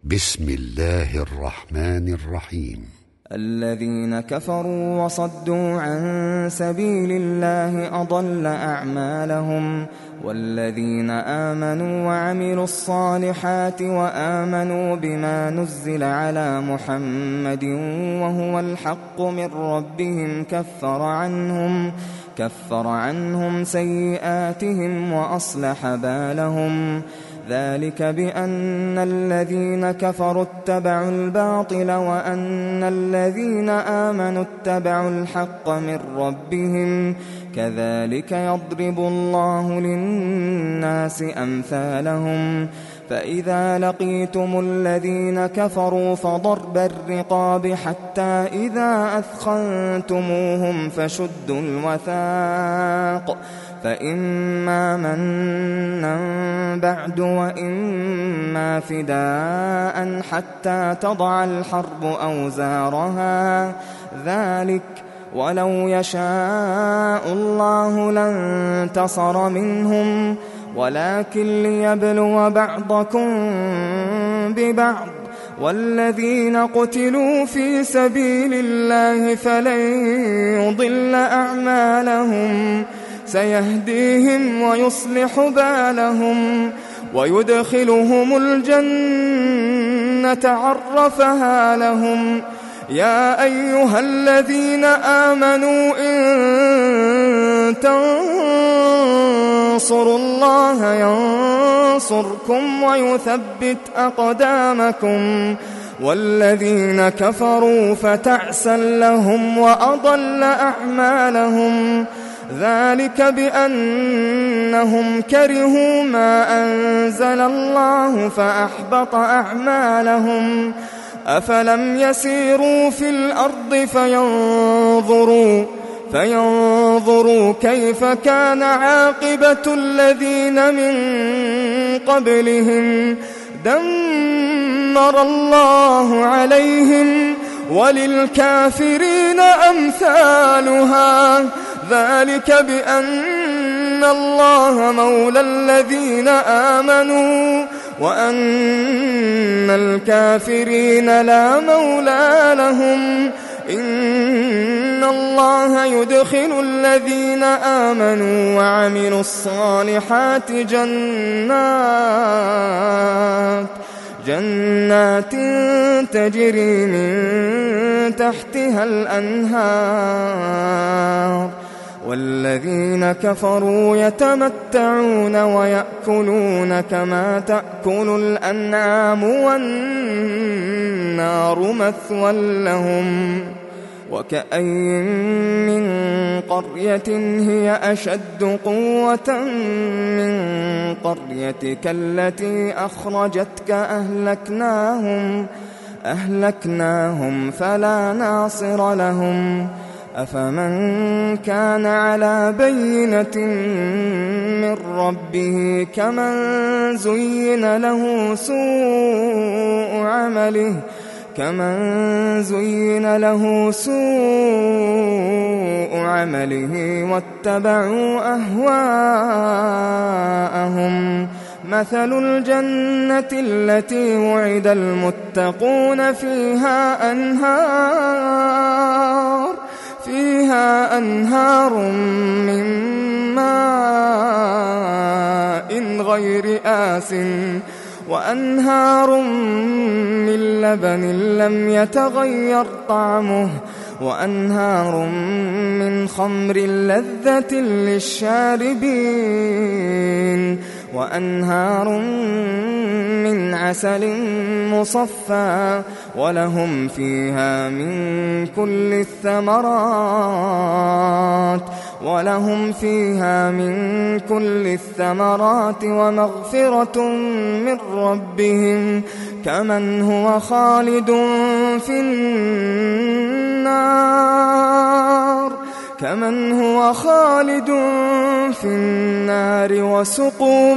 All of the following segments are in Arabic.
بسم الله الرحمن الرحيم. الذين كفروا وصدوا عن سبيل الله أضل أعمالهم، والذين آمنوا وعملوا الصالحات وآمنوا بما نزل على محمد وهو الحق من ربهم كفر عنهم سيئاتهم وأصلح بالهم. ذلك بأن الذين كفروا اتبعوا الباطل وأن الذين آمنوا اتبعوا الحق من ربهم، كذلك يضرب الله للناس أمثالهم. فإذا لقيتم الذين كفروا فضرب الرقاب حتى إذا أثخنتموهم فشدوا الوثاق، فإما منا بعد وإما فداء حتى تضع الحرب أوزارها، ذلك ولو يشاء الله لانتصر منهم، ولكن ليبلو بعضكم ببعض. والذين قتلوا في سبيل الله فلن يضل أعمالهم، سيهديهم ويصلح بالهم ويدخلهم الجنة عرفها لهم. يا أيها الذين آمنوا إن تنصروا الله ينصركم ويثبت أقدامكم، والذين كفروا فتعسا لهم وأضل أعمالهم. ذلك بأنهم كرهوا ما أنزل الله فأحبط أعمالهم. أفلم يسيروا في الأرض فينظروا كيف كان عاقبة الذين من قبلهم، دمر الله عليهم وللكافرين أمثالها. ذلك بأن الله مولى الذين آمنوا وأن الكافرين لا مولى لهم. إن الله يدخل الذين آمنوا وعملوا الصالحات جنات تجري من تحتها الأنهار، والذين كفروا يتمتعون ويأكلون كما تأكل الأنعام والنار مثوى لهم. وكأين من قرية هي أشد قوة من قريتك التي أخرجتك أهلكناهم فلا ناصر لهم. أفمن كان على بينة من ربه كمن زين له سوء عمله واتبعوا أهواءهم. مثل الجنة التي وعد المتقون فيها أنهار من ماء غير آسٍ وأنهار من لبن لم يتغير طعمه وأنهار من خمر لذة للشاربين وأنهار من عسل مصفى ولهم فيها من كل الثمرات ومغفرة من ربهم كمن هو خالد في النار وسقوا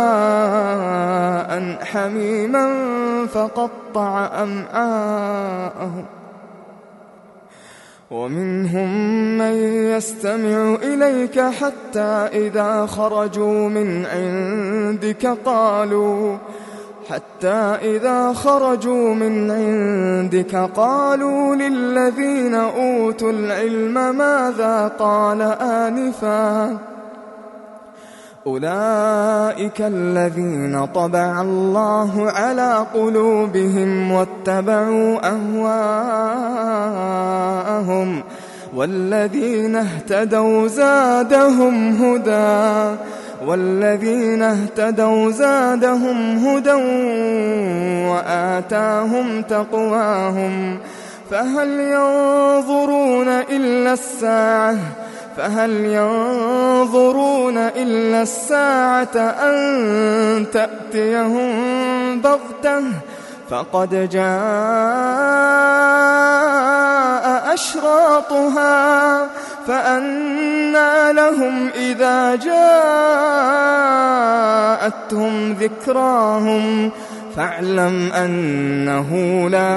ماء حميما فقطع أمعاءهم. ومنهم من يستمع إليك حتى إذا خرجوا من عندك حتى إذا خرجوا من عندك قالوا للذين أوتوا العلم ماذا قال آنفا أولئك الذين طبع الله على قلوبهم واتبعوا أهواءهم والذين اهتدوا زادهم هدى وآتاهم تقواهم فهل ينظرون إلا الساعة أن تأتيهم بغتة فقد جاء أشراطها فأنى لهم إذا جاءتهم ذكراهم فاعلم أنه لا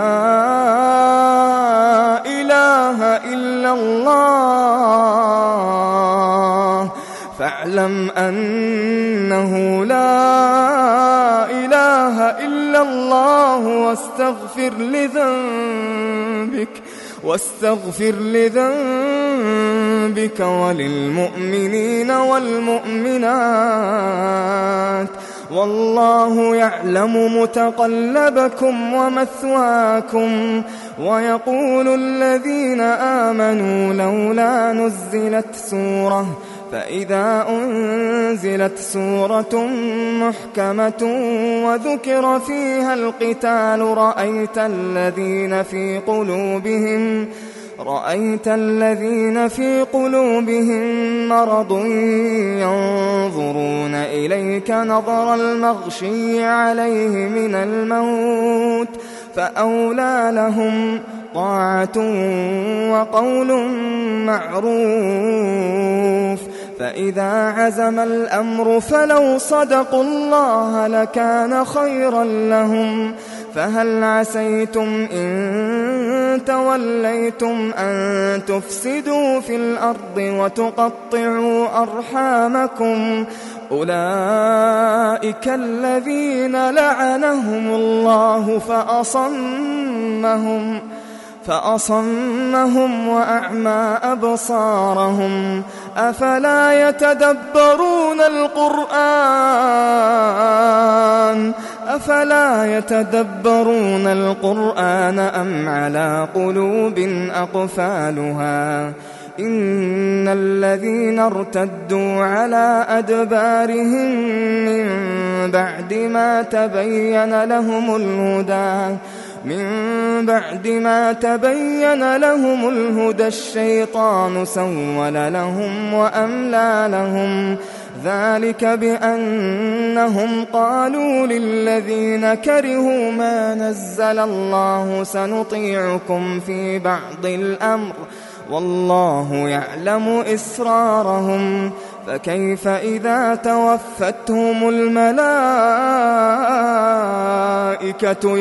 إله إلا الله واستغفر لذنبك وللمؤمنين والمؤمنات والله يعلم متقلبكم ومثواكم ويقول الذين آمنوا لولا نزلت سورة فإذا أنزلت سورة محكمة وذكر فيها القتال رأيت الذين في قلوبهم مرض ينظرون إليك نظر المغشي عليه من الموت فأولى لهم طاعة وقول معروف فإذا عزم الأمر فلو صدقوا الله لكان خيرا لهم فهل عسيتم إن توليتم أن تفسدوا في الأرض وتقطعوا أرحامكم أولئك الذين لعنهم الله فأصمهم وأعمى أبصارهم أفلا يتدبرون القرآن أم على قلوب أقفالها إن الذين ارتدوا على أدبارهم من بعد ما تبين لهم الهدى الشيطان سول لهم وأملى لهم ذلك بأنهم قالوا للذين كرهوا ما نزل الله سنطيعكم في بعض الأمر والله يعلم إسرارهم فكيف إذا توفتهم الملائكة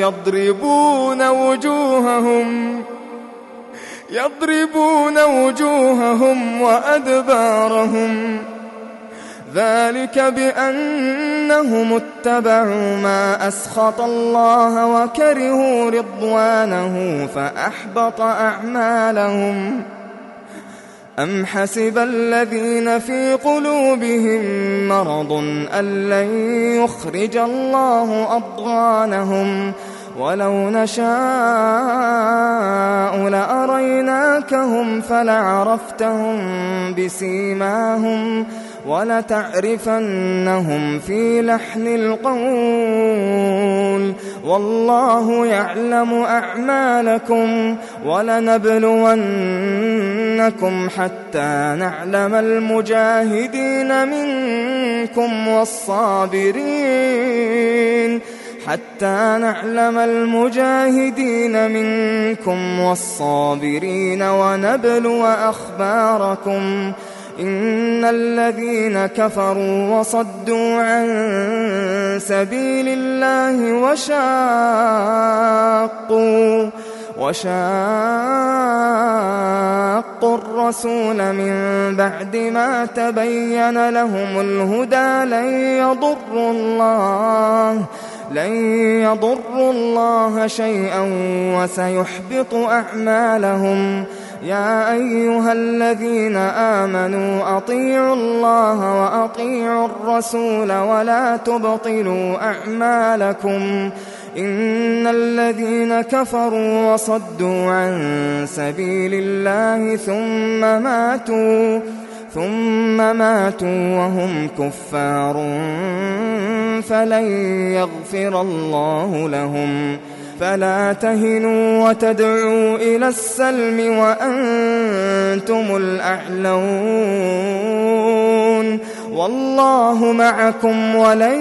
يضربون وجوههم وأدبارهم ذلك بأنهم اتبعوا ما أسخط الله وكرهوا رضوانه فأحبط أعمالهم أم حسب الذين في قلوبهم مرض أن لن يخرج الله أضغانهم ولو نشاء لأريناكهم فلعرفتهم بسيماهم ولتعرفنهم في لحن القول والله يعلم أعمالكم ولنبلونكم حتى نعلم المجاهدين منكم والصابرين ونبلو أخباركم إن الذين كفروا وصدوا عن سبيل الله وشاقوا الرسول من بعد ما تبين لهم الهدى لن يضروا الله شيئا وسيحبط أعمالهم. يا أيها الذين آمنوا أطيعوا الله وأطيعوا الرسول ولا تبطلوا أعمالكم. إن الذين كفروا وصدوا عن سبيل الله ثم ماتوا وهم كفار فلن يغفر الله لهم. فلا تهنوا وتدعوا إلى السلم وأنتم الأعلون والله معكم ولن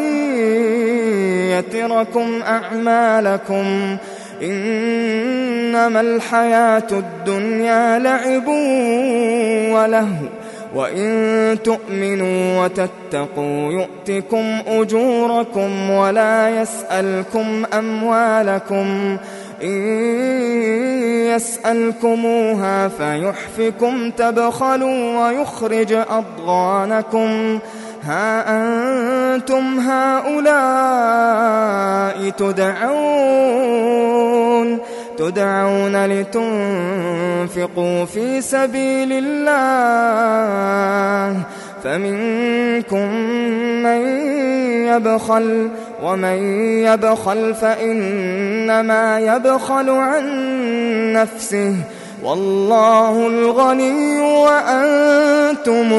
يتركم أعمالكم. إنما الحياة الدنيا لعب ولهو وإن تؤمنوا وتتقوا يؤتكم أجوركم ولا يسألكم أموالكم. إن يسألكموها فيحفكم تبخلوا ويخرج أضغانكم. ها أنتم هؤلاء تدعون لتنفقوا في سبيل الله فمنكم من يبخل ومن يبخل فإنما يبخل عن نفسه والله الغني وأنتم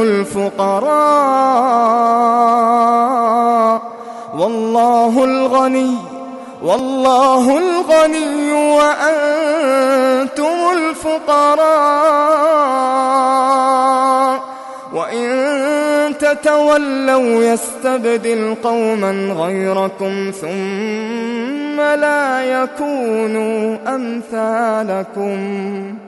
الفقراء. والله الغني وأنتم الفقراء. وإن تتولوا يستبدل قوما غيركم ثم لا يكونوا أمثالكم.